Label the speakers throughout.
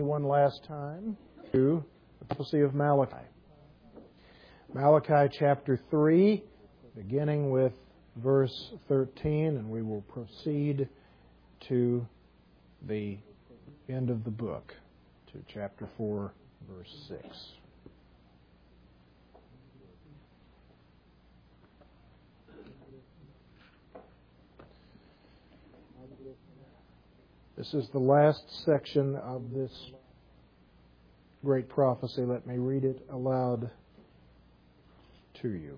Speaker 1: One last time to the prophecy of Malachi. Malachi chapter 3, beginning with verse 13, and we will proceed to the end of the book, to chapter 4, verse 6. This is the last section of this great prophecy. Let me read it aloud to you.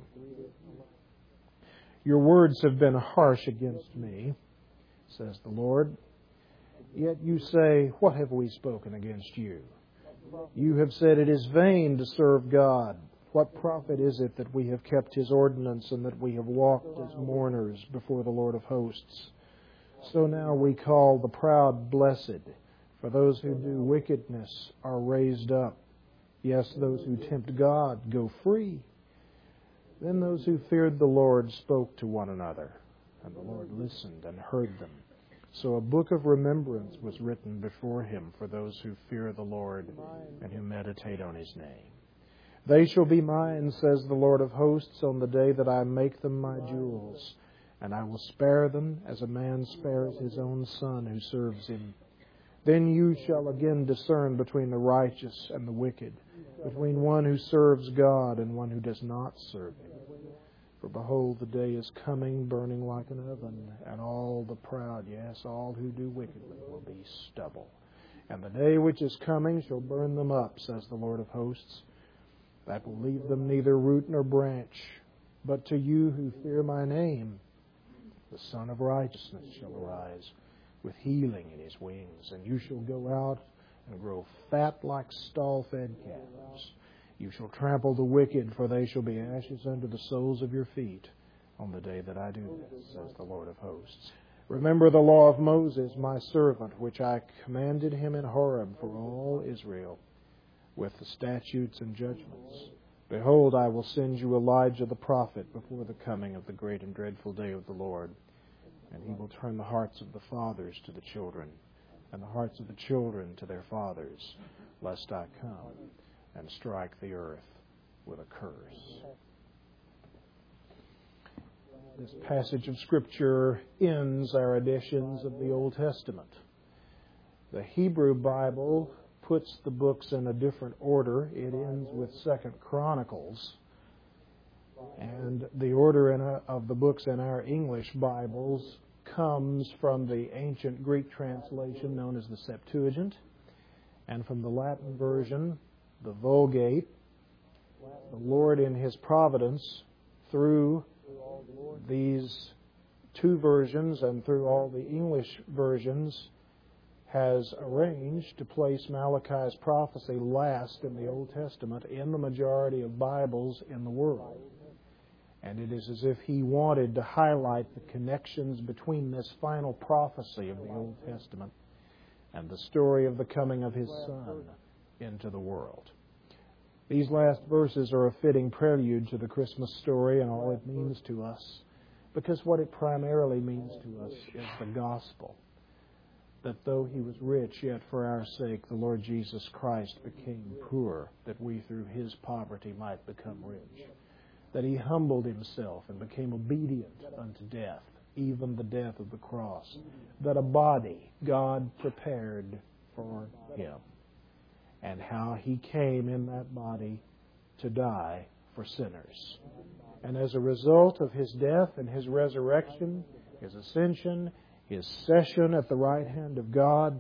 Speaker 1: Your words have been harsh against me, says the Lord. Yet you say, what have we spoken against you? You have said it is vain to serve God. What profit is it that we have kept His ordinance and that we have walked as mourners before the Lord of hosts? So now we call the proud blessed, for those who do wickedness are raised up. Yes, those who tempt God go free. Then those who feared the Lord spoke to one another, and the Lord listened and heard them. So a book of remembrance was written before Him for those who fear the Lord and who meditate on His name. They shall be mine, says the Lord of hosts, on the day that I make them my jewels. And I will spare them as a man spares his own son who serves him. Then you shall again discern between the righteous and the wicked, between one who serves God and one who does not serve Him. For behold, the day is coming, burning like an oven, and all the proud, yes, all who do wickedly, will be stubble. And the day which is coming shall burn them up, says the Lord of hosts, that will leave them neither root nor branch. But to you who fear my name, the Son of Righteousness shall arise with healing in His wings, and you shall go out and grow fat like stall-fed calves. You shall trample the wicked, for they shall be ashes under the soles of your feet on the day that I do this, says the Lord of hosts. Remember the law of Moses, my servant, which I commanded him in Horeb for all Israel, with the statutes and judgments. Behold, I will send you Elijah the prophet before the coming of the great and dreadful day of the Lord. And he will turn the hearts of the fathers to the children, and the hearts of the children to their fathers, lest I come and strike the earth with a curse. This passage of Scripture ends our editions of the Old Testament. The Hebrew Bible puts the books in a different order. It ends with 2 Chronicles. And the order of the books in our English Bibles comes from the ancient Greek translation known as the Septuagint, and from the Latin version, the Vulgate. The Lord in His providence, through these two versions and through all the English versions, has arranged to place Malachi's prophecy last in the Old Testament in the majority of Bibles in the world. And it is as if He wanted to highlight the connections between this final prophecy of the Old Testament and the story of the coming of His Son into the world. These last verses are a fitting prelude to the Christmas story and all it means to us, because what it primarily means to us is the gospel. That though He was rich, yet for our sake the Lord Jesus Christ became poor, that we through His poverty might become rich. That He humbled Himself and became obedient unto death, even the death of the cross. That a body God prepared for Him. And how He came in that body to die for sinners. And as a result of His death and His resurrection, His ascension, His session at the right hand of God,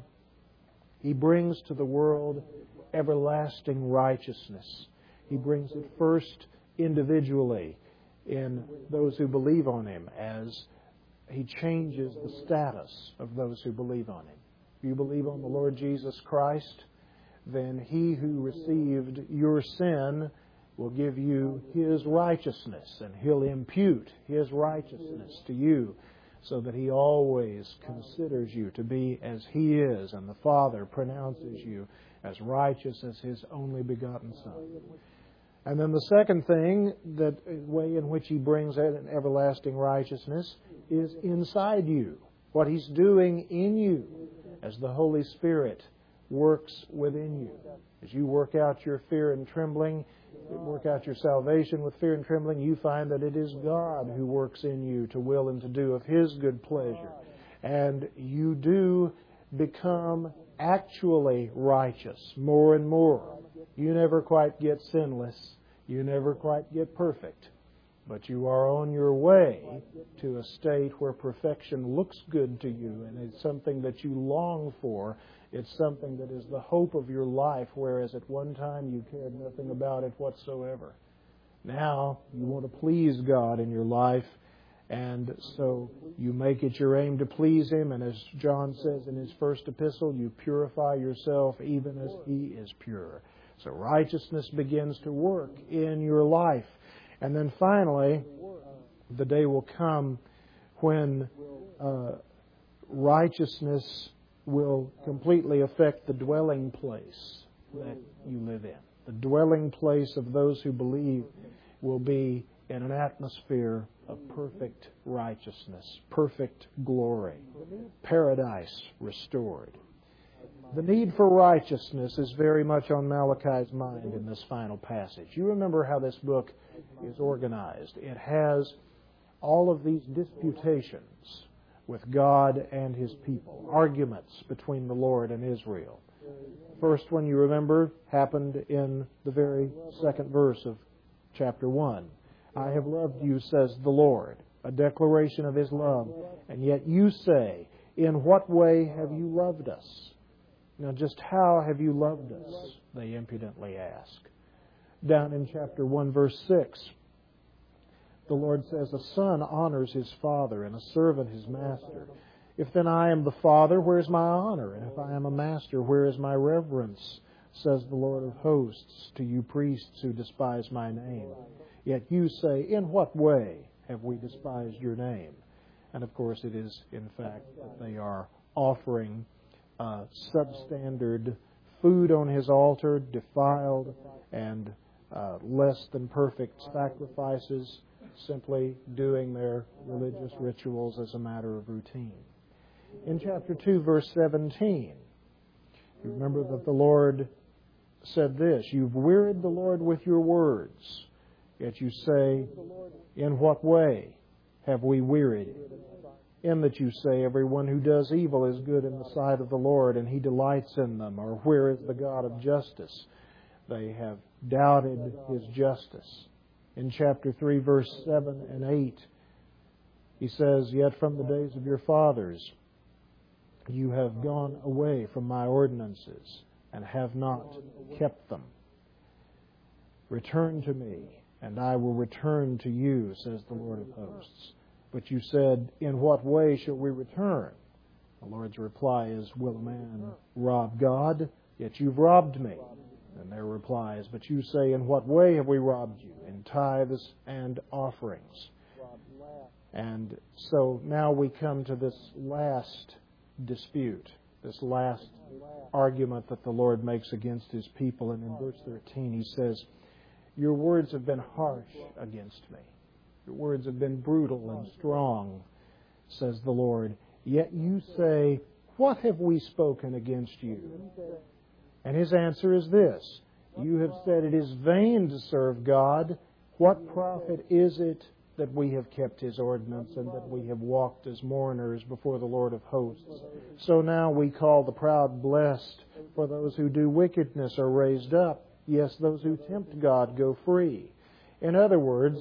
Speaker 1: He brings to the world everlasting righteousness. He brings it first individually in those who believe on Him, as He changes the status of those who believe on Him. If you believe on the Lord Jesus Christ, then He who received your sin will give you His righteousness, and He'll impute His righteousness to you, so that He always considers you to be as He is, and the Father pronounces you as righteous as His only begotten Son. And then the second thing, that way in which He brings an everlasting righteousness, is inside you. What He's doing in you as the Holy Spirit works within you. As you work out your fear and trembling, work out your salvation with fear and trembling, you find that it is God who works in you to will and to do of His good pleasure. And you do become actually righteous more and more. You never quite get sinless. You never quite get perfect. But you are on your way to a state where perfection looks good to you, and it's something that you long for. It's something that is the hope of your life, whereas at one time you cared nothing about it whatsoever. Now you want to please God in your life, and so you make it your aim to please Him, and as John says in his first epistle, you purify yourself even as He is pure. So righteousness begins to work in your life. And then finally, the day will come when righteousness will completely affect the dwelling place that you live in. The dwelling place of those who believe will be in an atmosphere of perfect righteousness, perfect glory, paradise restored. The need for righteousness is very much on Malachi's mind in this final passage. You remember how this book is organized. It has all of these disputations with God and His people, arguments between the Lord and Israel. First one, you remember, happened in the very second verse of chapter 1. I have loved you, says the Lord, a declaration of His love. And yet you say, in what way have you loved us? Now, just how have you loved us? They impudently ask. Down in chapter 1, verse 6, the Lord says, a son honors his father and a servant his master. If then I am the father, where is my honor? And if I am a master, where is my reverence? Says the Lord of hosts to you priests who despise my name. Yet you say, in what way have we despised your name? And of course it is, in fact, that they are offering substandard food on His altar, defiled and less than perfect sacrifices, simply doing their religious rituals as a matter of routine. In chapter 2, verse 17, you remember that the Lord said this, you've wearied the Lord with your words, yet you say, in what way have we wearied Him? In that you say, everyone who does evil is good in the sight of the Lord, and He delights in them. Or where is the God of justice? They have doubted His justice. In chapter 3, verse 7 and 8, He says, yet from the days of your fathers you have gone away from my ordinances and have not kept them. Return to me, and I will return to you, says the Lord of hosts. But you said, in what way shall we return? The Lord's reply is, will a man rob God? Yet you've robbed me. And their reply is, but you say, in what way have we robbed you? In tithes and offerings. And so now we come to this last dispute, this last argument that the Lord makes against His people. And in verse 13 He says, your words have been harsh against me. Your words have been brutal and strong, says the Lord. Yet you say, what have we spoken against you? And His answer is this, you have said it is vain to serve God. What profit is it that we have kept His ordinance and that we have walked as mourners before the Lord of hosts? So now we call the proud blessed, for those who do wickedness are raised up. Yes, those who tempt God go free. In other words,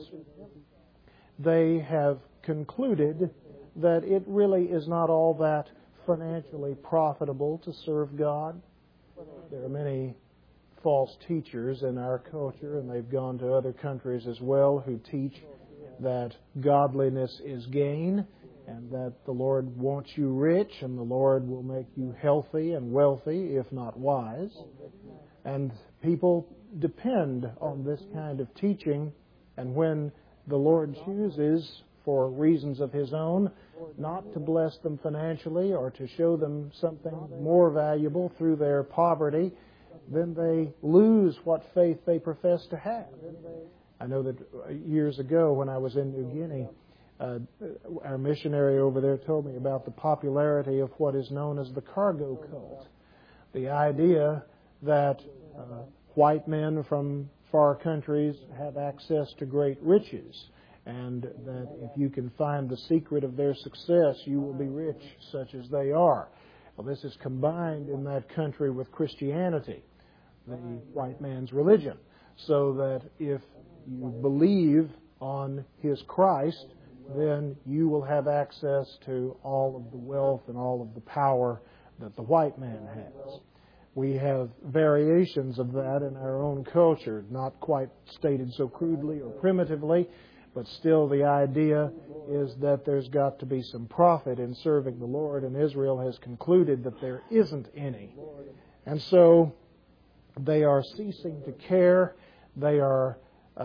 Speaker 1: they have concluded that it really is not all that financially profitable to serve God. There are many false teachers in our culture, and they've gone to other countries as well, who teach that godliness is gain and that the Lord wants you rich and the Lord will make you healthy and wealthy, if not wise. And people depend on this kind of teaching, and when the Lord chooses, for reasons of His own, not to bless them financially or to show them something more valuable through their poverty, then they lose what faith they profess to have. I know that years ago when I was in New Guinea, our missionary over there told me about the popularity of what is known as the cargo cult. The idea that white men from far countries have access to great riches, and that if you can find the secret of their success, you will be rich such as they are. Well, this is combined in that country with Christianity, the white man's religion, so that if you believe on His Christ, then you will have access to all of the wealth and all of the power that the white man has. We have variations of that in our own culture, not quite stated so crudely or primitively, but still the idea is that there's got to be some profit in serving the Lord, and Israel has concluded that there isn't any. And so they are ceasing to care. They are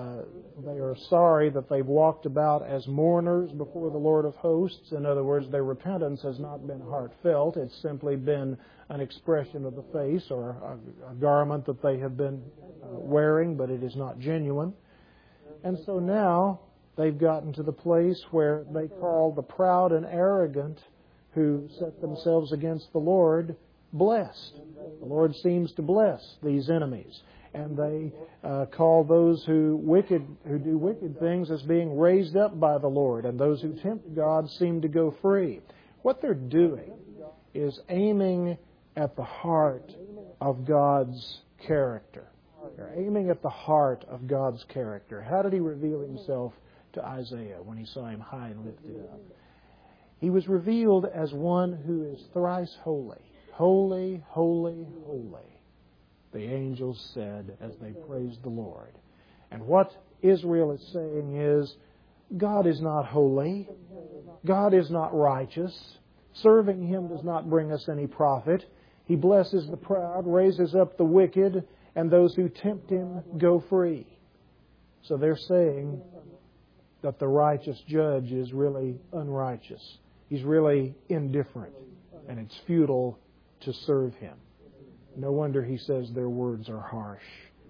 Speaker 1: sorry that they've walked about as mourners before the Lord of hosts. In other words, their repentance has not been heartfelt. It's simply been an expression of the face or a garment that they have been wearing, but it is not genuine. And so now they've gotten to the place where they call the proud and arrogant who set themselves against the Lord blessed. The Lord seems to bless these enemies. And they call those who do wicked things as being raised up by the Lord. And those who tempt God seem to go free. What they're doing is aiming at the heart of God's character. They're aiming at the heart of God's character. How did He reveal Himself to Isaiah when he saw him high and lifted up? He was revealed as one who is thrice holy. Holy, holy, holy, the angels said as they praised the Lord. And what Israel is saying is, God is not holy. God is not righteous. Serving Him does not bring us any profit. He blesses the proud, raises up the wicked, and those who tempt Him go free. So they're saying that the righteous judge is really unrighteous. He's really indifferent, and it's futile to serve Him. No wonder He says their words are harsh.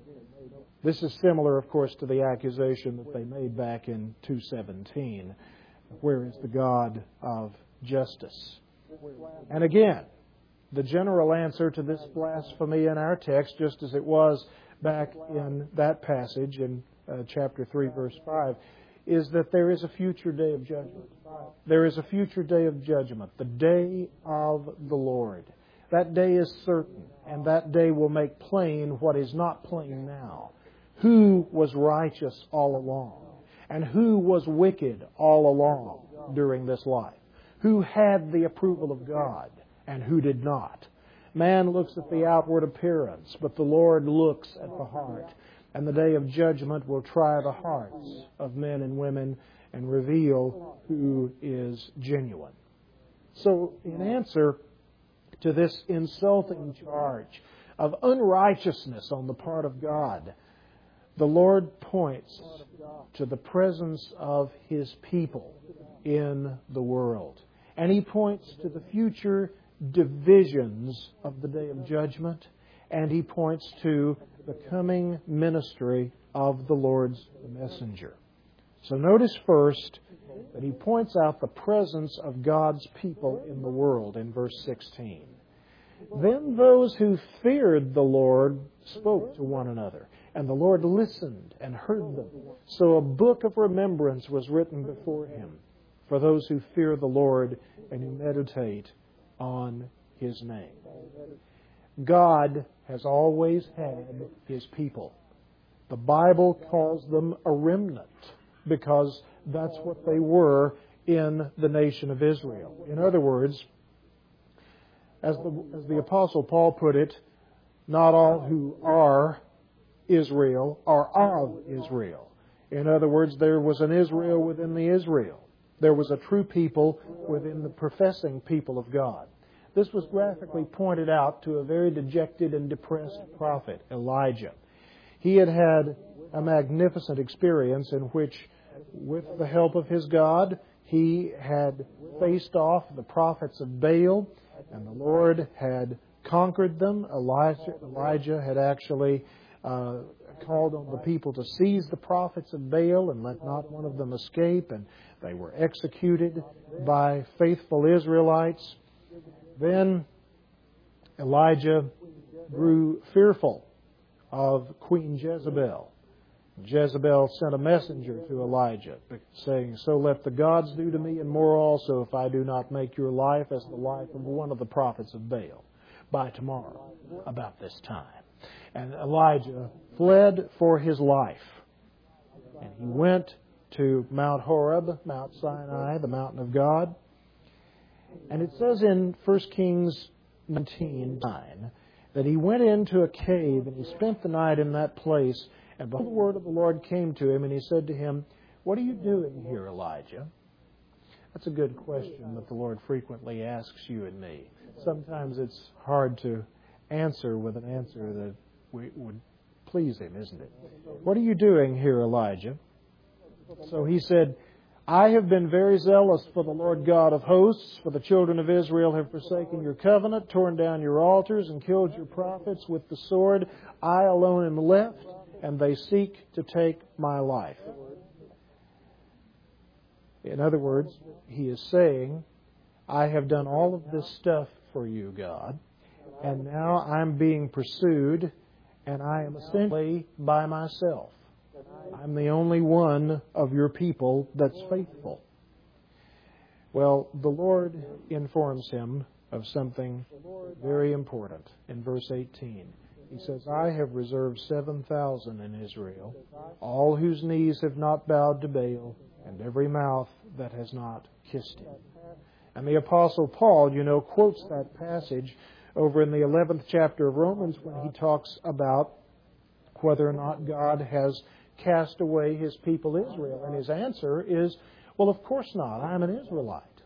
Speaker 1: This is similar, of course, to the accusation that they made back in 2:17. Where is the God of justice? And again, the general answer to this blasphemy in our text, just as it was back in that passage in chapter 3, verse 5, is that there is a future day of judgment. There is a future day of judgment, the day of the Lord. That day is certain, and that day will make plain what is not plain now. Who was righteous all along, and who was wicked all along during this life? Who had the approval of God, and who did not? Man looks at the outward appearance, but the Lord looks at the heart. And the day of judgment will try the hearts of men and women and reveal who is genuine. So, in answer to this insulting charge of unrighteousness on the part of God, the Lord points to the presence of His people in the world. And He points to the future divisions of the day of judgment, and He points to the coming ministry of the Lord's messenger. So notice first that He points out the presence of God's people in the world in verse 16. Then those who feared the Lord spoke to one another, and the Lord listened and heard them. So a book of remembrance was written before Him for those who fear the Lord and who meditate on His name. God has always had His people. The Bible calls them a remnant because that's what they were in the nation of Israel. In other words, as the Apostle Paul put it, not all who are Israel are of Israel. In other words, there was an Israel within the Israel. There was a true people within the professing people of God. This was graphically pointed out to a very dejected and depressed prophet, Elijah. He had had a magnificent experience in which, with the help of his God, he had faced off the prophets of Baal, and the Lord had conquered them. Elijah had actually called on the people to seize the prophets of Baal and let not one of them escape, and they were executed by faithful Israelites. Then Elijah grew fearful of Queen Jezebel. Jezebel sent a messenger to Elijah, saying, "So let the gods do to me and more also, if I do not make your life as the life of one of the prophets of Baal by tomorrow, about this time." And Elijah fled for his life. And he went to Mount Horeb, Mount Sinai, the mountain of God. And it says in 1 Kings 19:9 that he went into a cave and he spent the night in that place. And behold, the word of the Lord came to him, and he said to him, "What are you doing here, Elijah?" That's a good question that the Lord frequently asks you and me. Sometimes it's hard to answer with an answer that would please Him, isn't it? "What are you doing here, Elijah?" So he said, "I have been very zealous for the Lord God of hosts, for the children of Israel have forsaken your covenant, torn down your altars, and killed your prophets with the sword. I alone am left, and they seek to take my life." In other words, he is saying, I have done all of this stuff for you, God, and now I'm being pursued, and I am essentially by myself. I'm the only one of your people that's faithful. Well, the Lord informs him of something very important in verse 18. He says, "I have reserved 7,000 in Israel, all whose knees have not bowed to Baal, and every mouth that has not kissed him." And the Apostle Paul, quotes that passage over in the 11th chapter of Romans when he talks about whether or not God has cast away His people Israel. And his answer is, well, of course not. I'm an Israelite.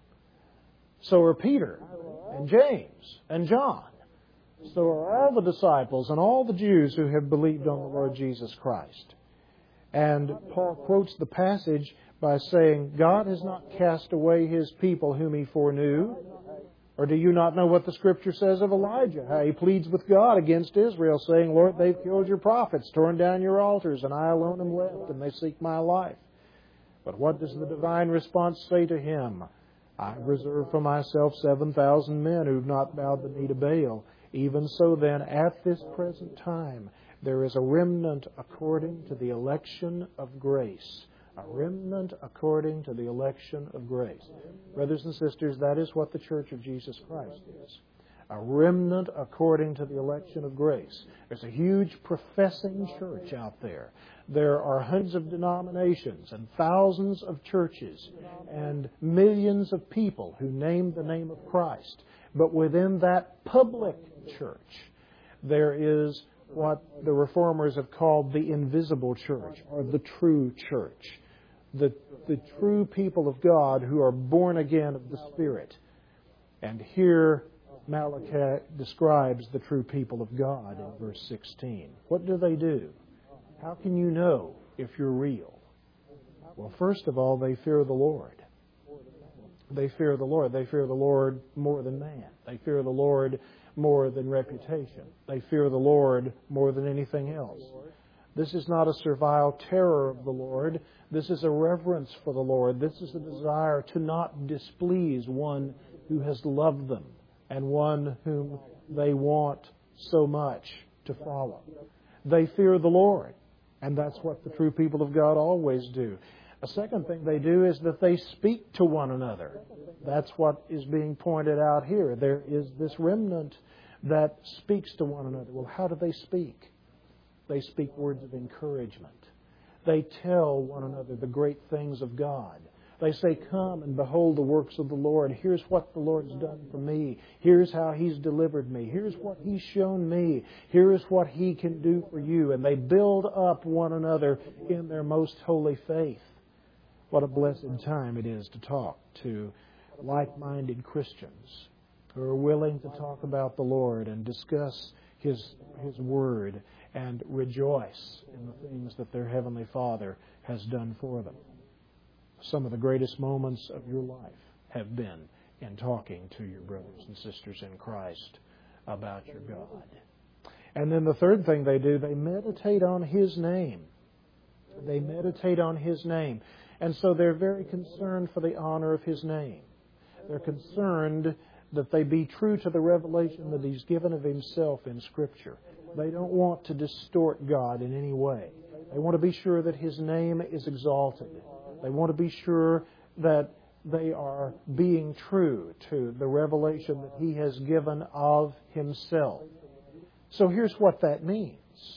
Speaker 1: So are Peter and James and John. So are all the disciples and all the Jews who have believed on the Lord Jesus Christ. And Paul quotes the passage by saying, God has not cast away His people whom He foreknew. Or do you not know what the Scripture says of Elijah? How he pleads with God against Israel, saying, "Lord, they've killed your prophets, torn down your altars, and I alone am left, and they seek my life." But what does the divine response say to him? "I reserve for myself 7,000 men who have not bowed the knee to Baal. Even so then, at this present time, there is a remnant according to the election of grace." A remnant according to the election of grace. Brothers and sisters, that is what the Church of Jesus Christ is. A remnant according to the election of grace. There's a huge professing church out there. There are hundreds of denominations and thousands of churches and millions of people who name the name of Christ. But within that public church, there is what the Reformers have called the invisible church, or the true church. The true people of God who are born again of the Spirit. And here Malachi describes the true people of God in verse 16. What do? How can you know if you're real? Well, first of all, they fear the Lord. They fear the Lord. They fear the Lord more than man. They fear the Lord more than reputation. They fear the Lord more than anything else. This is not a servile terror of the Lord. This is a reverence for the Lord. This is a desire to not displease one who has loved them and one whom they want so much to follow. They fear the Lord, and that's what the true people of God always do. A second thing they do is that they speak to one another. That's what is being pointed out here. There is this remnant that speaks to one another. Well, how do they speak? They speak words of encouragement. They tell one another the great things of God. They say, "Come and behold the works of the Lord. Here's what the Lord's done for me. Here's how He's delivered me. Here's what He's shown me. Here's what He can do for you." And they build up one another in their most holy faith. What a blessed time it is to talk to like-minded Christians who are willing to talk about the Lord and discuss His Word and rejoice in the things that their Heavenly Father has done for them. Some of the greatest moments of your life have been in talking to your brothers and sisters in Christ about your God. And then the third thing they do, they meditate on His name. They meditate on His name. And so they're very concerned for the honor of His name. They're concerned that they be true to the revelation that He's given of Himself in Scripture. They don't want to distort God in any way. They want to be sure that His name is exalted. They want to be sure that they are being true to the revelation that He has given of Himself. So here's what that means.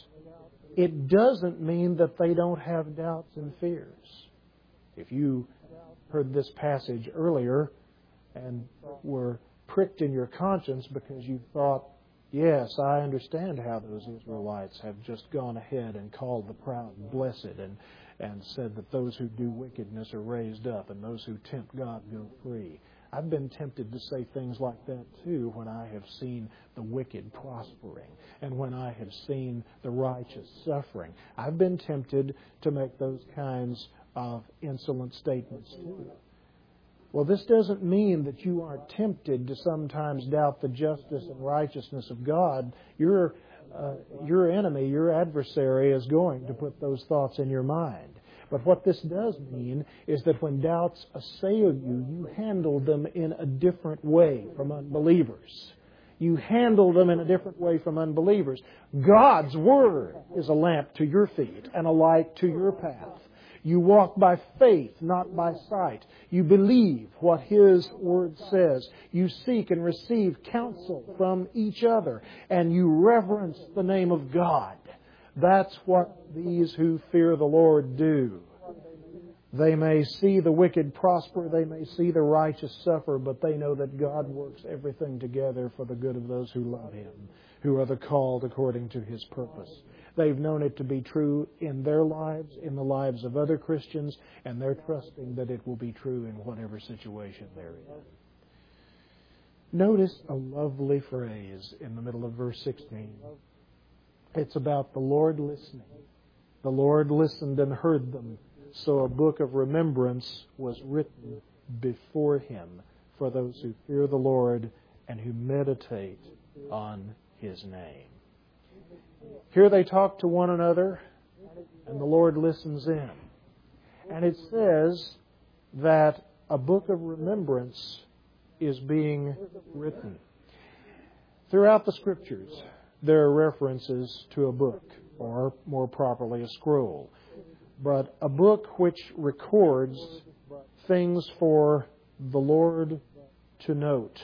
Speaker 1: It doesn't mean that they don't have doubts and fears. If you heard this passage earlier and were pricked in your conscience because you thought, yes, I understand how those Israelites have just gone ahead and called the proud blessed and said that those who do wickedness are raised up and those who tempt God go free. I've been tempted to say things like that too when I have seen the wicked prospering and when I have seen the righteous suffering. I've been tempted to make those kinds of insolent statements too. Well, this doesn't mean that you aren't tempted to sometimes doubt the justice and righteousness of God. Your enemy, your adversary, is going to put those thoughts in your mind. But what this does mean is that when doubts assail you, you handle them in a different way from unbelievers. You handle them in a different way from unbelievers. God's Word is a lamp to your feet and a light to your path. You walk by faith, not by sight. You believe what His Word says. You seek and receive counsel from each other. And you reverence the name of God. That's what these who fear the Lord do. They may see the wicked prosper, they may see the righteous suffer, but they know that God works everything together for the good of those who love Him, who are the called according to His purpose. They've known it to be true in their lives, in the lives of other Christians, and they're trusting that it will be true in whatever situation they're in. Notice a lovely phrase in the middle of verse 16. It's about the Lord listening. The Lord listened and heard them, so a book of remembrance was written before Him for those who fear the Lord and who meditate on His name. Here they talk to one another, and the Lord listens in. And it says that a book of remembrance is being written. Throughout the Scriptures, there are references to a book, or more properly, a scroll. But a book which records things for the Lord to note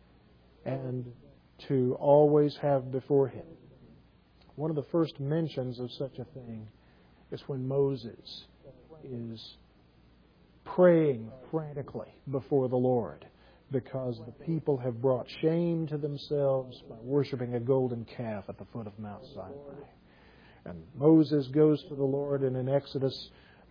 Speaker 1: and to always have before Him. One of the first mentions of such a thing is when Moses is praying frantically before the Lord because the people have brought shame to themselves by worshiping a golden calf at the foot of Mount Sinai. And Moses goes to the Lord, and in Exodus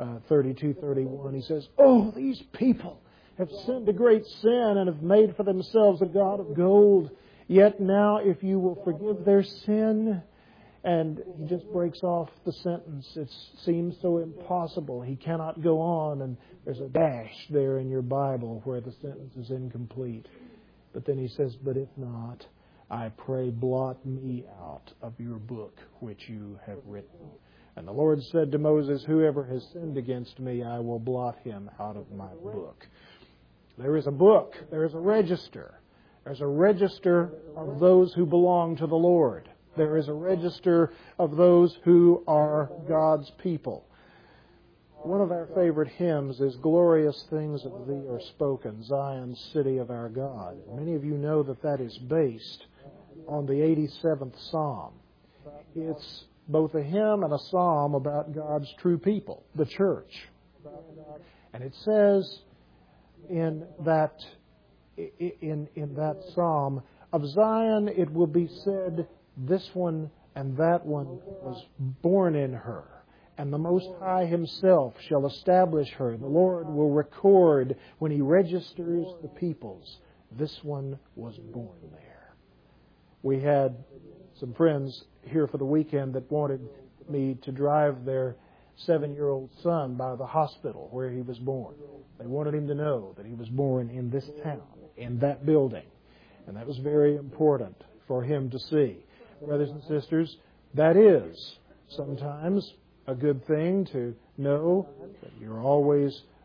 Speaker 1: 32:31, he says, "Oh, these people have sinned a great sin and have made for themselves a god of gold. Yet now, if you will forgive their sin..." And he just breaks off the sentence. It seems so impossible. He cannot go on, and there's a dash there in your Bible where the sentence is incomplete. But then he says, "But if not, I pray blot me out of your book which you have written." And the Lord said to Moses, "Whoever has sinned against me, I will blot him out of my book." There is a book. There is a register. There's a register of those who belong to the Lord. There is a register of those who are God's people. One of our favorite hymns is "Glorious Things of Thee Are Spoken, Zion, City of Our God." Many of you know that that is based on the 87th Psalm. It's both a hymn and a psalm about God's true people, the church. And it says in that psalm, "Of Zion it will be said, this one and that one was born in her, and the Most High Himself shall establish her. The Lord will record when He registers the peoples, this one was born there." We had some friends here for the weekend that wanted me to drive their 7-year-old son by the hospital where he was born. They wanted him to know that he was born in this town, in that building. And that was very important for him to see. Brothers and sisters, that is sometimes a good thing to know that you're always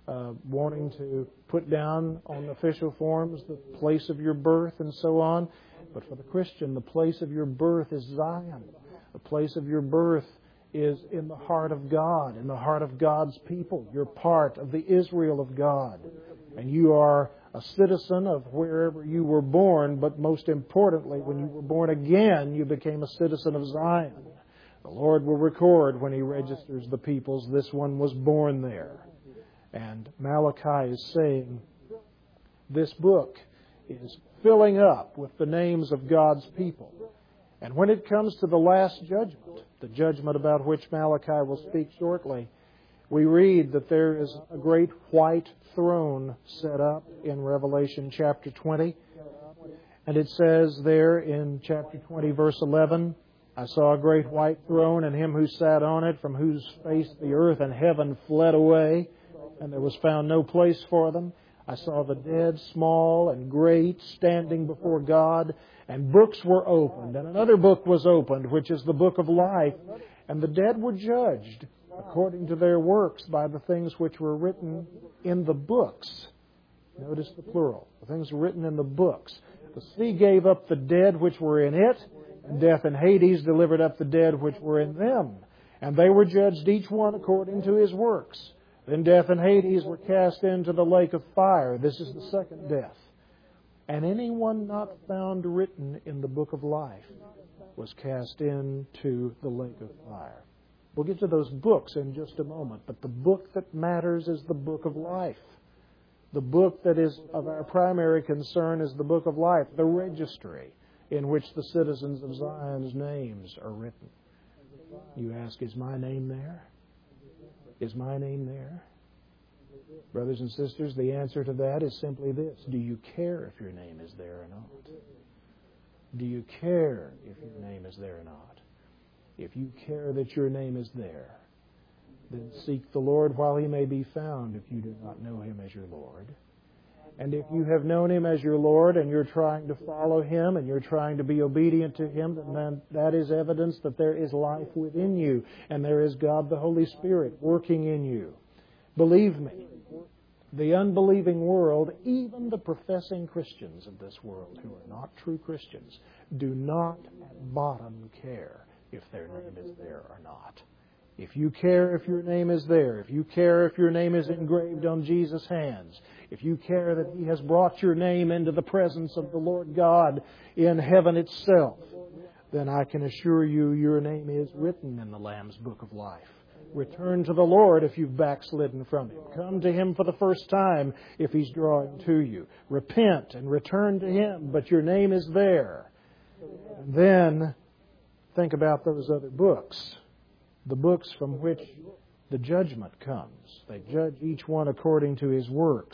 Speaker 1: wanting to put down on official forms the place of your birth and so on. But for the Christian, the place of your birth is Zion. The place of your birth is in the heart of God, in the heart of God's people. You're part of the Israel of God. And you are a citizen of wherever you were born, but most importantly, when you were born again, you became a citizen of Zion. The Lord will record when He registers the peoples, this one was born there. And Malachi is saying, this book is filling up with the names of God's people. And when it comes to the last judgment, the judgment about which Malachi will speak shortly, we read that there is a great white throne set up in Revelation chapter 20. And it says there in chapter 20, verse 11, I saw a great white throne and Him who sat on it, from whose face the earth and heaven fled away, and there was found no place for them. I saw the dead, small and great, standing before God, and books were opened. And another book was opened, which is the book of life. And the dead were judged according to their works by the things which were written in the books. Notice the plural. The things written in the books. The sea gave up the dead which were in it, and death and Hades delivered up the dead which were in them. And they were judged each one according to his works. Then death and Hades were cast into the lake of fire. This is the second death. And anyone not found written in the book of life was cast into the lake of fire. We'll get to those books in just a moment, but the book that matters is the book of life. The book that is of our primary concern is the book of life, the registry in which the citizens of Zion's names are written. You ask, is my name there? Is my name there? Brothers and sisters, the answer to that is simply this. Do you care if your name is there or not? Do you care if your name is there or not? If you care that your name is there, then seek the Lord while He may be found if you do not know Him as your Lord. And if you have known Him as your Lord and you're trying to follow Him and you're trying to be obedient to Him, then that is evidence that there is life within you and there is God the Holy Spirit working in you. Believe me, the unbelieving world, even the professing Christians of this world who are not true Christians, do not at bottom care if their name is there or not. If you care if your name is there, if you care if your name is engraved on Jesus' hands, if you care that He has brought your name into the presence of the Lord God in heaven itself, then I can assure you your name is written in the Lamb's Book of Life. Return to the Lord if you've backslidden from Him. Come to Him for the first time if He's drawing to you. Repent and return to Him, but your name is there. And then think about those other books. The books from which the judgment comes. They judge each one according to his works.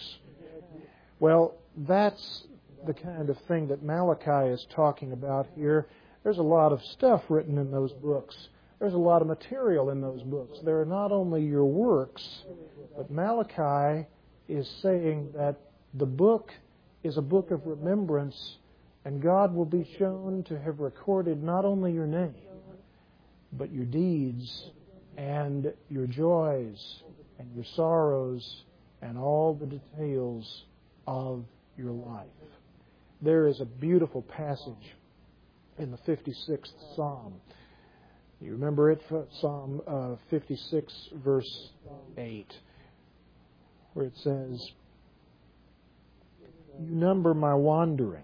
Speaker 1: Well, that's the kind of thing that Malachi is talking about here. There's a lot of stuff written in those books. There's a lot of material in those books. They're not only your works, but Malachi is saying that the book is a book of remembrance, and God will be shown to have recorded not only your name, but your deeds and your joys and your sorrows and all the details of your life. There is a beautiful passage in the 56th Psalm. You remember it? Psalm 56, verse 8, where it says, "You number my wanderings.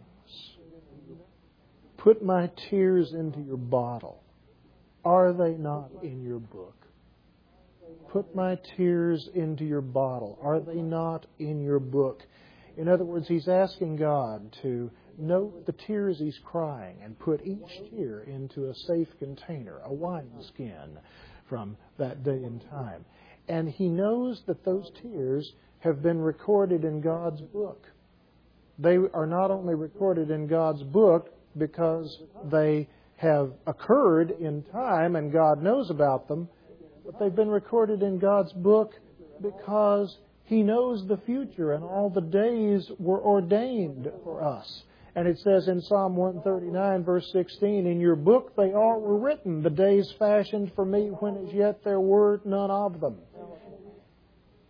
Speaker 1: Put my tears into your bottle. Are they not in your book? Put my tears into your bottle. Are they not in your book?" In other words, he's asking God to note the tears he's crying and put each tear into a safe container, a wineskin from that day and time. And he knows that those tears have been recorded in God's book. They are not only recorded in God's book because they have occurred in time and God knows about them, but they've been recorded in God's book because He knows the future and all the days were ordained for us. And it says in Psalm 139, verse 16, "In your book they all were written, the days fashioned for me when as yet there were none of them."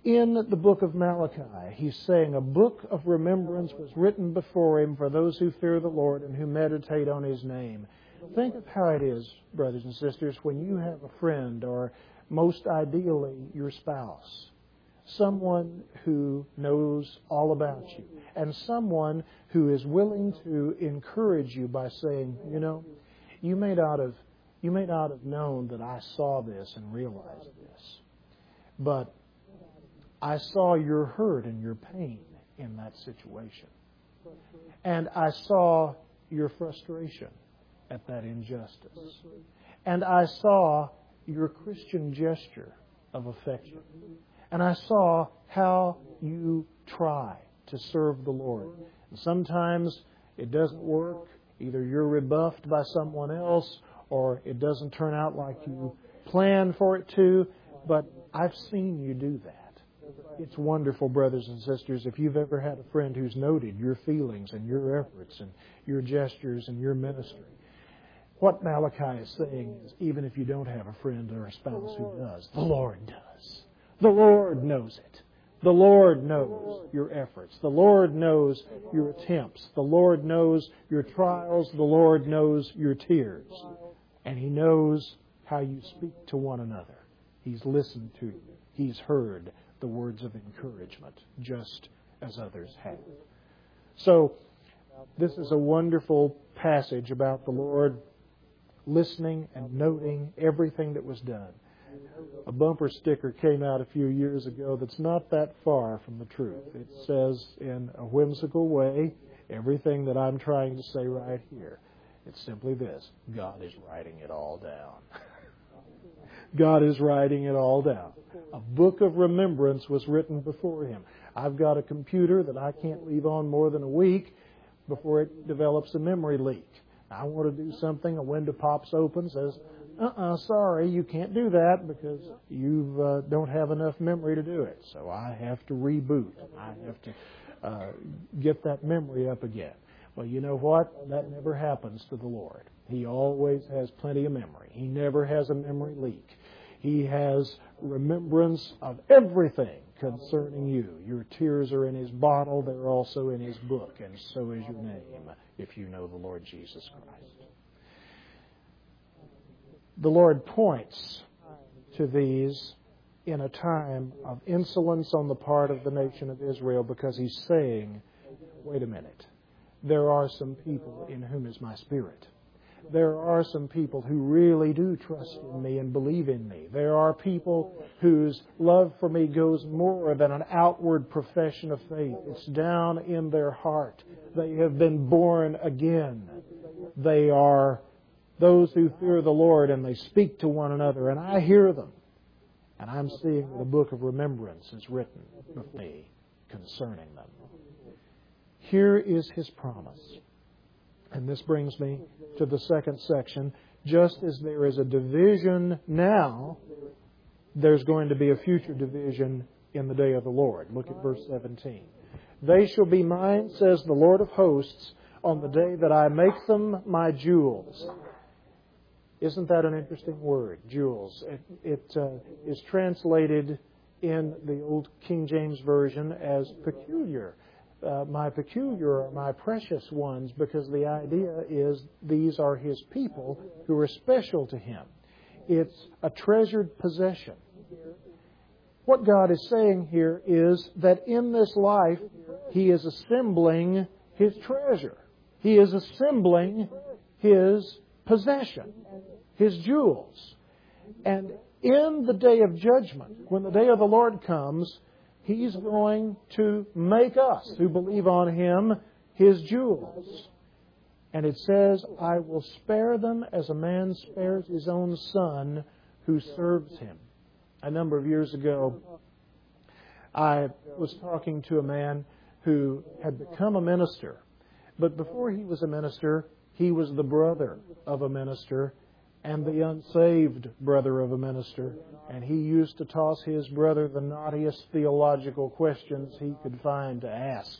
Speaker 1: In the book of Malachi, he's saying a book of remembrance was written before him for those who fear the Lord and who meditate on His name. Think of how it is, brothers and sisters, when you have a friend, or most ideally your spouse, someone who knows all about you, and someone who is willing to encourage you by saying, you know, you may not have known that I saw this and realized this, but I saw your hurt and your pain in that situation. And I saw your frustration at that injustice. And I saw your Christian gesture of affection. And I saw how you try to serve the Lord. And sometimes it doesn't work. Either you're rebuffed by someone else, or it doesn't turn out like you planned for it to. But I've seen you do that. It's wonderful, brothers and sisters, if you've ever had a friend who's noted your feelings and your efforts and your gestures and your ministry. What Malachi is saying is, even if you don't have a friend or a spouse who does, the Lord does. The Lord knows it. The Lord knows your efforts. The Lord knows your attempts. The Lord knows your trials. The Lord knows your tears. And He knows how you speak to one another. He's listened to you. He's heard the words of encouragement, just as others have. So, this is a wonderful passage about the Lord listening and noting everything that was done. A bumper sticker came out a few years ago that's not that far from the truth. It says in a whimsical way everything that I'm trying to say right here. It's simply this: God is writing it all down. God is writing it all down. A book of remembrance was written before Him. I've got a computer that I can't leave on more than a week before it develops a memory leak. I want to do something, a window pops open, says, sorry, you can't do that because you don't have enough memory to do it. So I have to reboot. I have to get that memory up again. Well, you know what? That never happens to the Lord. He always has plenty of memory. He never has a memory leak. He has remembrance of everything concerning you. Your tears are in His bottle. They're also in His book. And so is your name, if you know the Lord Jesus Christ. The Lord points to these in a time of insolence on the part of the nation of Israel, because He's saying, wait a minute, there are some people in whom is my Spirit. There are some people who really do trust in me and believe in me. There are people whose love for me goes more than an outward profession of faith. It's down in their heart. They have been born again. They are those who fear the Lord, and they speak to one another, and I hear them. And I'm seeing that a book of remembrance is written of me concerning them. Here is His promise. And this brings me to the second section. Just as there is a division now, there's going to be a future division in the day of the Lord. Look at verse 17. They shall be mine, says the Lord of hosts, on the day that I make them my jewels. Isn't that an interesting word, jewels? It is translated in the Old King James Version as peculiar. My peculiar, my precious ones, because the idea is these are His people who are special to Him. It's a treasured possession. What God is saying here is that in this life, He is assembling His treasure. He is assembling His possession, His jewels. And in the day of judgment, when the day of the Lord comes, He's going to make us who believe on Him His jewels. And it says, I will spare them as a man spares his own son who serves him. A number of years ago, I was talking to a man who had become a minister. But before he was a minister, he was the brother of a minister and the unsaved brother of a minister. And he used to toss his brother the naughtiest theological questions he could find to ask.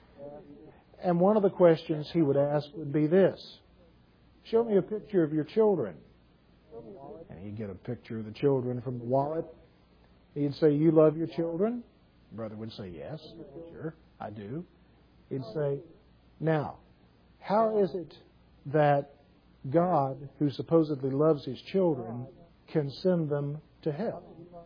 Speaker 1: And one of the questions he would ask would be this: show me a picture of your children. And he'd get a picture of the children from the wallet. He'd say, you love your children? brother would say, yes, sure, I do. He'd say, now, how is it that God, who supposedly loves His children, can send them to hell?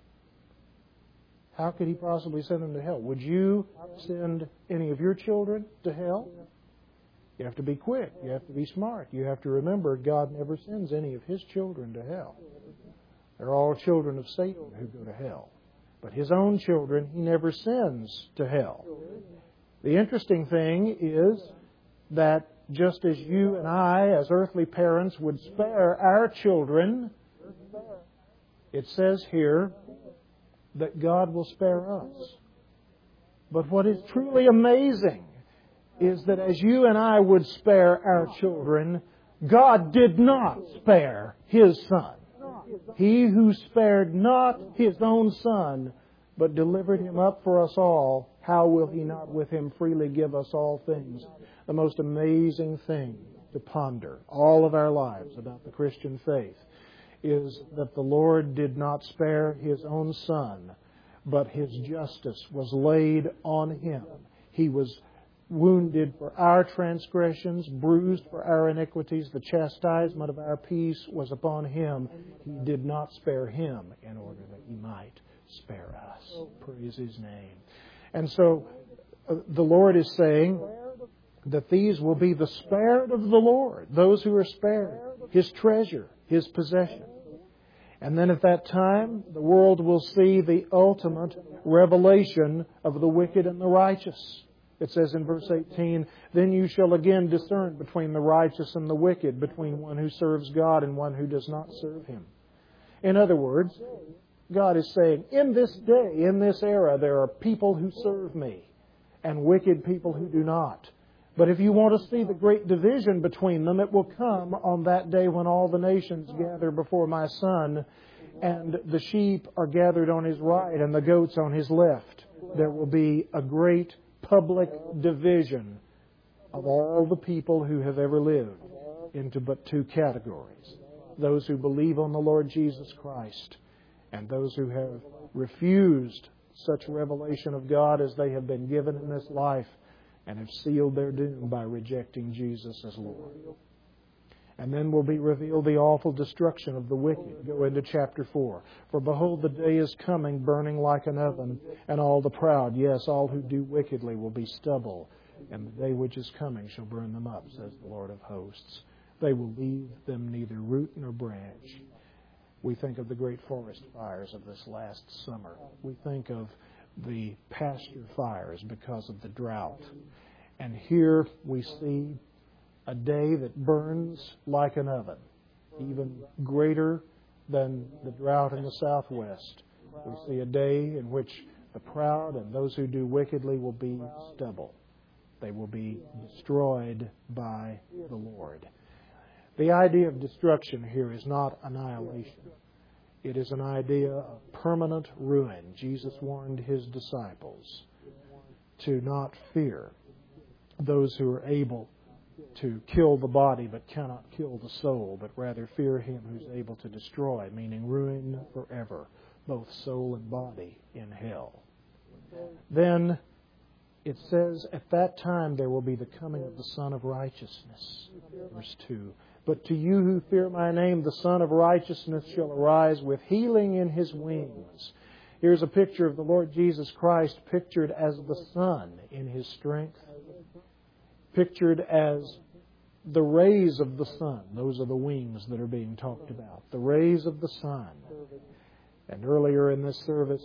Speaker 1: How could He possibly send them to hell? Would you send any of your children to hell? You have to be quick. You have to be smart. You have to remember God never sends any of His children to hell. They're all children of Satan who go to hell. But His own children He never sends to hell. The interesting thing is that just as you and I, as earthly parents, would spare our children, it says here that God will spare us. But what is truly amazing is that as you and I would spare our children, God did not spare His Son. He who spared not His own Son, but delivered Him up for us all, how will He not with Him freely give us all things? The most amazing thing to ponder all of our lives about the Christian faith is that the Lord did not spare His own Son, but His justice was laid on Him. He was wounded for our transgressions, bruised for our iniquities. The chastisement of our peace was upon Him. He did not spare Him in order that He might spare us. Praise His name. And so the Lord is saying that these will be the spared of the Lord, those who are spared, His treasure, His possession. And then at that time, the world will see the ultimate revelation of the wicked and the righteous. It says in verse 18, then you shall again discern between the righteous and the wicked, between one who serves God and one who does not serve Him. In other words, God is saying, in this day, in this era, there are people who serve Me and wicked people who do not. But if you want to see the great division between them, it will come on that day when all the nations gather before My Son, and the sheep are gathered on His right and the goats on His left. There will be a great public division of all the people who have ever lived into but two categories. Those who believe on the Lord Jesus Christ and those who have refused such revelation of God as they have been given in this life and have sealed their doom by rejecting Jesus as Lord. And then will be revealed the awful destruction of the wicked. Go into chapter 4. For behold, the day is coming, burning like an oven, and all the proud, yes, all who do wickedly, will be stubble. And the day which is coming shall burn them up, says the Lord of hosts. They will leave them neither root nor branch. We think of the great forest fires of this last summer. We think of the pasture fires because of the drought. And here we see a day that burns like an oven, even greater than the drought in the southwest. We see a day in which the proud and those who do wickedly will be stubble. They will be destroyed by the Lord. The idea of destruction here is not annihilation. It is an idea of permanent ruin. Jesus warned His disciples to not fear those who are able to kill the body but cannot kill the soul, but rather fear Him who's able to destroy, meaning ruin forever, both soul and body in hell. Then it says, at that time there will be the coming of the Son of Righteousness. Verse 2. But to you who fear My name, the Son of Righteousness shall arise with healing in His wings. Here's a picture of the Lord Jesus Christ pictured as the sun in His strength, pictured as the rays of the sun. Those are the wings that are being talked about. The rays of the sun. And earlier in this service,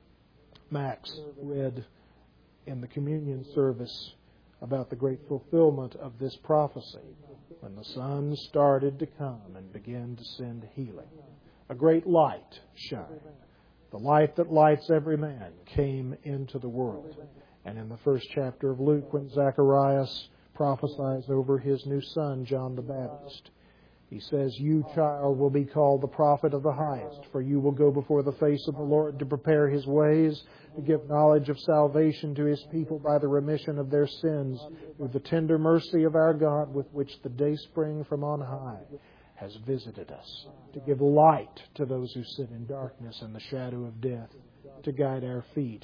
Speaker 1: Max read in the communion service about the great fulfillment of this prophecy when the sun started to come and began to send healing. A great light shined. The light that lights every man came into the world. And in the first chapter of Luke, when Zacharias prophesies over his new son, John the Baptist, he says, you, child, will be called the prophet of the highest, for you will go before the face of the Lord to prepare His ways, to give knowledge of salvation to His people by the remission of their sins, with the tender mercy of our God, with which the dayspring from on high has visited us, to give light to those who sit in darkness and the shadow of death, to guide our feet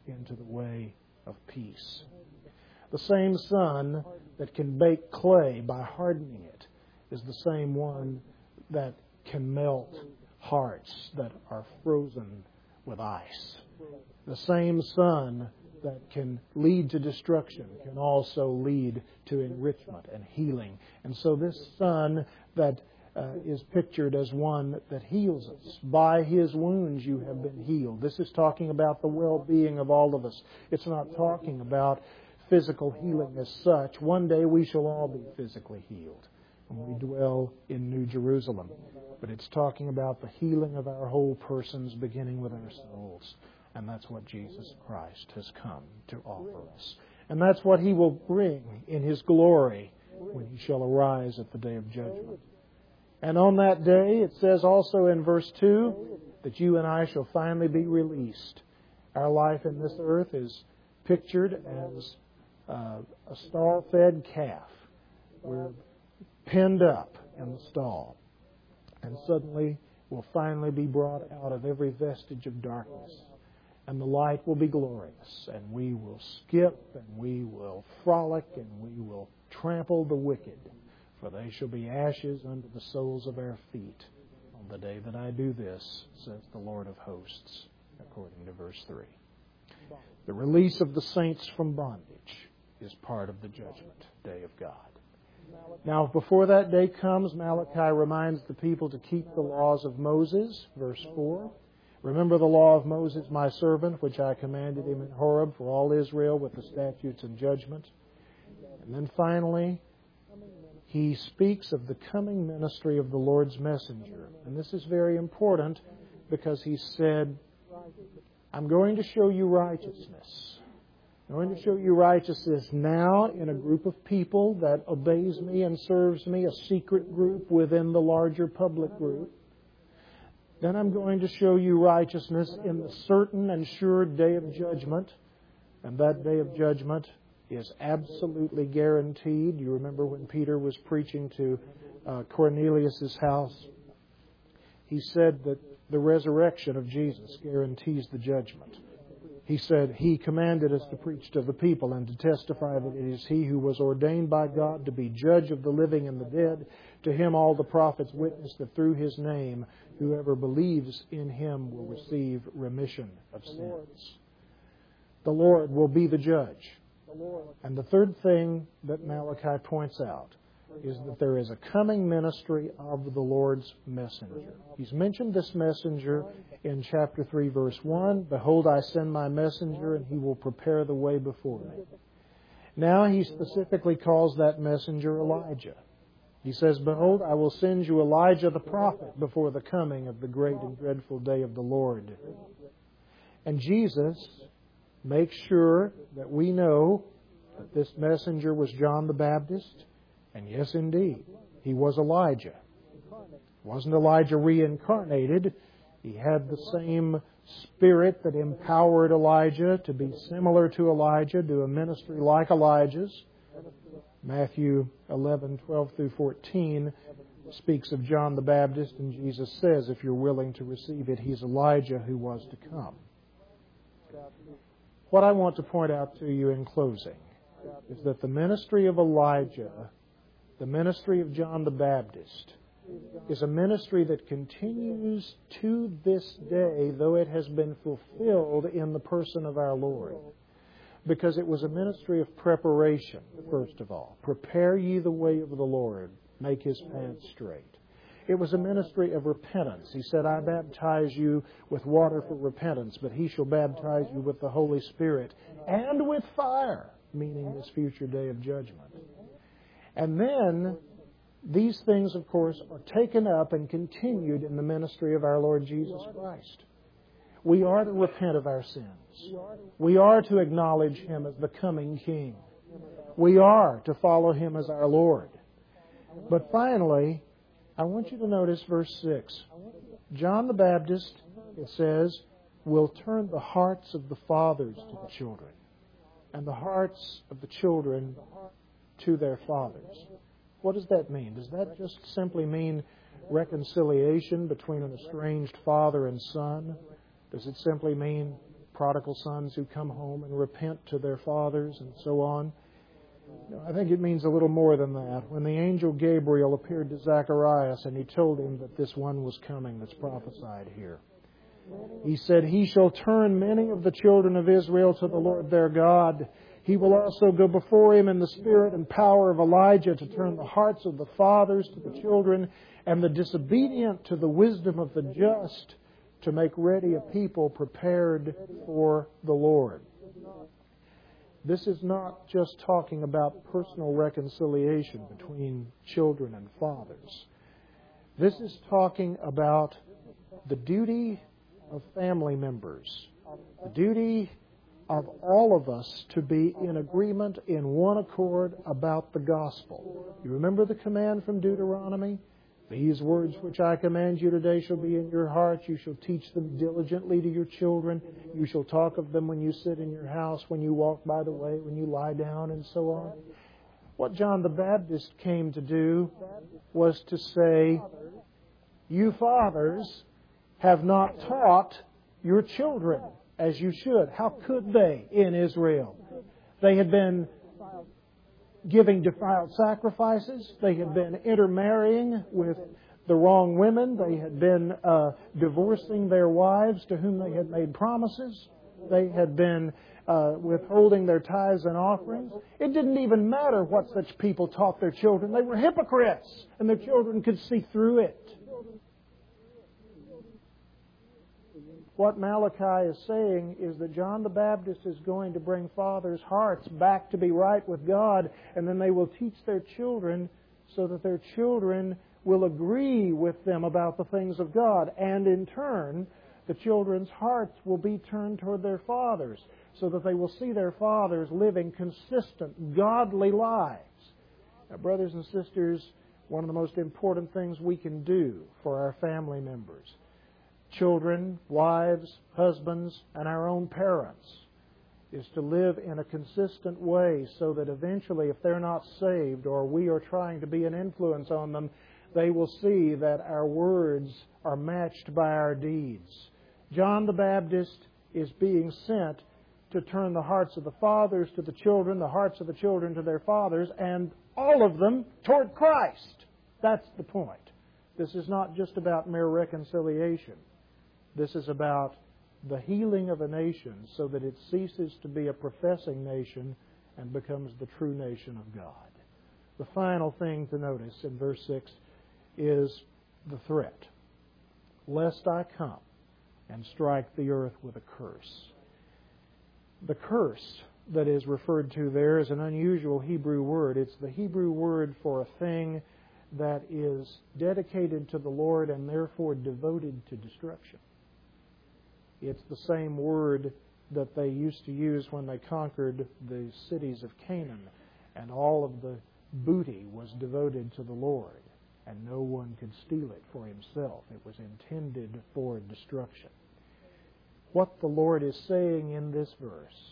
Speaker 1: into the way of peace. The same sun that can bake clay by hardening it is the same one that can melt hearts that are frozen with ice. The same sun that can lead to destruction can also lead to enrichment and healing. And so this sun that is pictured as one that heals us. By His wounds you have been healed. This is talking about the well-being of all of us. It's not talking about physical healing as such. One day we shall all be physically healed when we dwell in New Jerusalem. But it's talking about the healing of our whole persons, beginning with our souls. And that's what Jesus Christ has come to offer us. And that's what He will bring in His glory when He shall arise at the day of judgment. And on that day, it says also in verse 2, that you and I shall finally be released. Our life in this earth is pictured as a stall-fed calf. We're penned up in the stall. And suddenly, we'll finally be brought out of every vestige of darkness. And the light will be glorious. And we will skip, and we will frolic, and we will trample the wicked. For they shall be ashes under the soles of our feet on the day that I do this, says the Lord of hosts, according to verse 3. The release of the saints from bondage is part of the judgment day of God. Now, before that day comes, Malachi reminds the people to keep the laws of Moses, verse 4. Remember the law of Moses, my servant, which I commanded him in Horeb for all Israel with the statutes and judgments. And then finally, he speaks of the coming ministry of the Lord's messenger. And this is very important because he said, I'm going to show you righteousness. I'm going to show you righteousness now in a group of people that obeys me and serves me, a secret group within the larger public group. Then I'm going to show you righteousness in the certain and sure day of judgment. And that day of judgment is absolutely guaranteed. You remember when Peter was preaching to Cornelius' house, he said that the resurrection of Jesus guarantees the judgment. He said He commanded us to preach to the people and to testify that it is He who was ordained by God to be judge of the living and the dead. To Him all the prophets witness that through His name whoever believes in Him will receive remission of sins. The Lord will be the judge. And the third thing that Malachi points out is that there is a coming ministry of the Lord's messenger. He's mentioned this messenger in chapter 3, verse 1. Behold, I send my messenger, and he will prepare the way before me. Now he specifically calls that messenger Elijah. He says, Behold, I will send you Elijah the prophet before the coming of the great and dreadful day of the Lord. And Jesus makes sure that we know that this messenger was John the Baptist. And yes, indeed, he was Elijah. Wasn't Elijah reincarnated? He had the same spirit that empowered Elijah to be similar to Elijah, do a ministry like Elijah's. Matthew 11:12 through 14 speaks of John the Baptist, and Jesus says, if you're willing to receive it, he's Elijah who was to come. What I want to point out to you in closing is that the ministry of Elijah, the ministry of John the Baptist, is a ministry that continues to this day, though it has been fulfilled in the person of our Lord. Because it was a ministry of preparation, first of all. Prepare ye the way of the Lord, make His path straight. It was a ministry of repentance. He said, I baptize you with water for repentance, but He shall baptize you with the Holy Spirit and with fire, meaning this future day of judgment. And then these things, of course, are taken up and continued in the ministry of our Lord Jesus Christ. We are to repent of our sins. We are to acknowledge Him as the coming King. We are to follow Him as our Lord. But finally, I want you to notice verse 6. John the Baptist, it says, will turn the hearts of the fathers to the children, and the hearts of the children to their fathers. What does that mean? Does that just simply mean reconciliation between an estranged father and son? Does it simply mean prodigal sons who come home and repent to their fathers and so on. No, I think it means a little more than that. When the angel Gabriel appeared to Zacharias and he told him that this one was coming that's prophesied here, he said, "He shall turn many of the children of Israel to the Lord their God. He will also go before him in the spirit and power of Elijah to turn the hearts of the fathers to the children and the disobedient to the wisdom of the just, to make ready a people prepared for the Lord." This is not just talking about personal reconciliation between children and fathers. This is talking about the duty of family members, the duty of all of us to be in agreement, in one accord about the gospel. You remember the command from Deuteronomy? "These words which I command you today shall be in your heart. You shall teach them diligently to your children. You shall talk of them when you sit in your house, when you walk by the way, when you lie down," and so on. What John the Baptist came to do was to say, "You fathers have not taught your children as you should." How could they in Israel? They had been giving defiled sacrifices. They had been intermarrying with the wrong women. They had been divorcing their wives to whom they had made promises. They had been withholding their tithes and offerings. It didn't even matter what such people taught their children. They were hypocrites, and their children could see through it. What Malachi is saying is that John the Baptist is going to bring fathers' hearts back to be right with God, and then they will teach their children so that their children will agree with them about the things of God. And in turn, the children's hearts will be turned toward their fathers so that they will see their fathers living consistent, godly lives. Now, brothers and sisters, one of the most important things we can do for our family members, children, wives, husbands, and our own parents, is to live in a consistent way so that eventually, if they're not saved or we are trying to be an influence on them, they will see that our words are matched by our deeds. John the Baptist is being sent to turn the hearts of the fathers to the children, the hearts of the children to their fathers, and all of them toward Christ. That's the point. This is not just about mere reconciliation. This is about the healing of a nation so that it ceases to be a professing nation and becomes the true nation of God. The final thing to notice in verse 6 is the threat. "Lest I come and strike the earth with a curse." The curse that is referred to there is an unusual Hebrew word. It's the Hebrew word for a thing that is dedicated to the Lord and therefore devoted to destruction. It's the same word that they used to use when they conquered the cities of Canaan, and all of the booty was devoted to the Lord, and no one could steal it for himself. It was intended for destruction. What the Lord is saying in this verse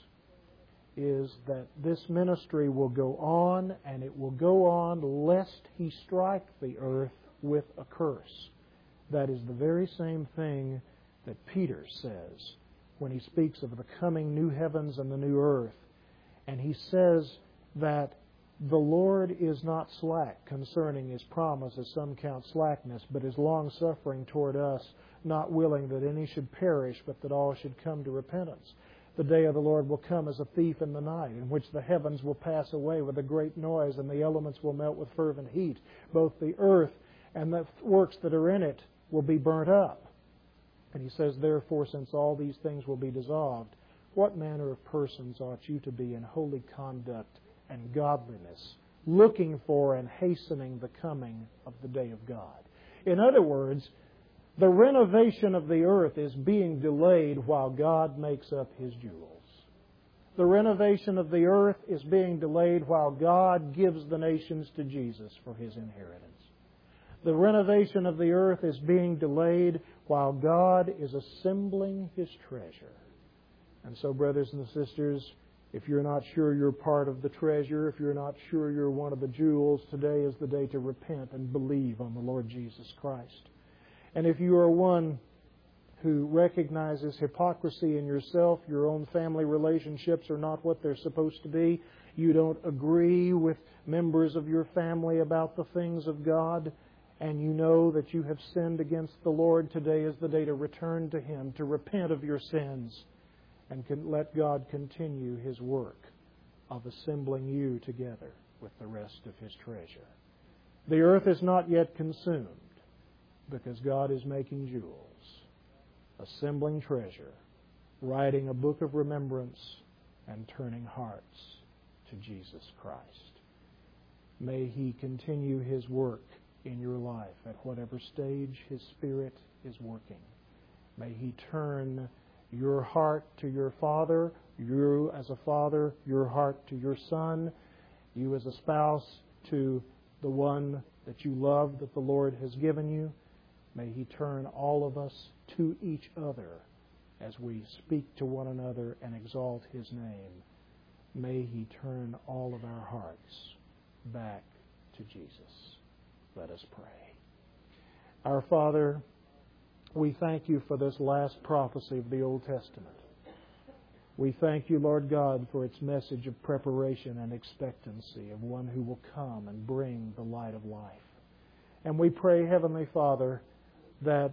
Speaker 1: is that this ministry will go on, and it will go on lest He strike the earth with a curse. That is the very same thing that Peter says when he speaks of the coming new heavens and the new earth. And he says that the Lord is not slack concerning His promise, as some count slackness, but is long-suffering toward us, not willing that any should perish, but that all should come to repentance. The day of the Lord will come as a thief in the night, in which the heavens will pass away with a great noise, and the elements will melt with fervent heat. Both the earth and the works that are in it will be burnt up. And he says, "Therefore, since all these things will be dissolved, what manner of persons ought you to be in holy conduct and godliness, looking for and hastening the coming of the day of God?" In other words, the renovation of the earth is being delayed while God makes up His jewels. The renovation of the earth is being delayed while God gives the nations to Jesus for His inheritance. The renovation of the earth is being delayed while God is assembling His treasure. And so, brothers and sisters, if you're not sure you're part of the treasure, if you're not sure you're one of the jewels, today is the day to repent and believe on the Lord Jesus Christ. And if you are one who recognizes hypocrisy in yourself. Your own family relationships are not what they're supposed to be. You don't agree with members of your family about the things of God, and you know that you have sinned against the Lord. Today is the day to return to Him, to repent of your sins, and let God continue His work of assembling you together with the rest of His treasure. The earth is not yet consumed because God is making jewels, assembling treasure, writing a book of remembrance, and turning hearts to Jesus Christ. May He continue His work in your life at whatever stage His Spirit is working. May He turn your heart to your Father, you as a father, your heart to your son, you as a spouse to the one that you love that the Lord has given you. May He turn all of us to each other as we speak to one another and exalt His name. May He turn all of our hearts back to Jesus. Let us pray. Our Father, we thank You for this last prophecy of the Old Testament. We thank You, Lord God, for its message of preparation and expectancy of one who will come and bring the light of life. And we pray, Heavenly Father, that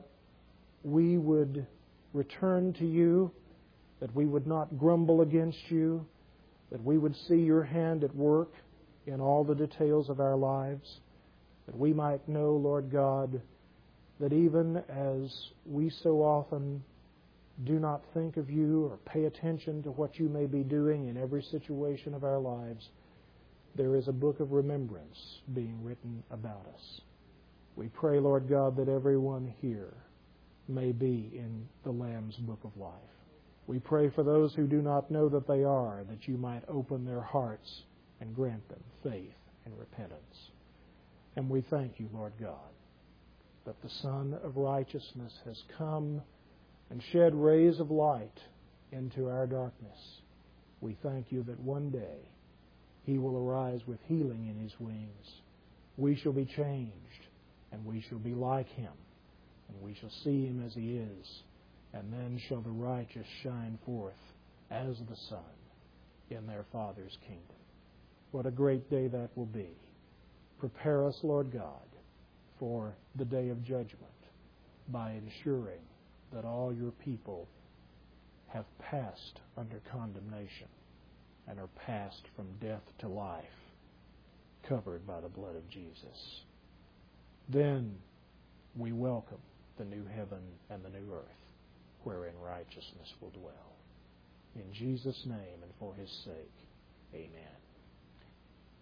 Speaker 1: we would return to You, that we would not grumble against You, that we would see Your hand at work in all the details of our lives, that we might know, Lord God, that even as we so often do not think of You or pay attention to what You may be doing in every situation of our lives, there is a book of remembrance being written about us. We pray, Lord God, that everyone here may be in the Lamb's book of life. We pray for those who do not know that they are, that You might open their hearts and grant them faith and repentance. And we thank You, Lord God, that the Son of Righteousness has come and shed rays of light into our darkness. We thank You that one day He will arise with healing in His wings. We shall be changed, and we shall be like Him, and we shall see Him as He is, and then shall the righteous shine forth as the sun in their Father's kingdom. What a great day that will be. Prepare us, Lord God, for the day of judgment by ensuring that all Your people have passed under condemnation and are passed from death to life, covered by the blood of Jesus. Then we welcome the new heaven and the new earth, wherein righteousness will dwell. In Jesus' name and for His sake, amen.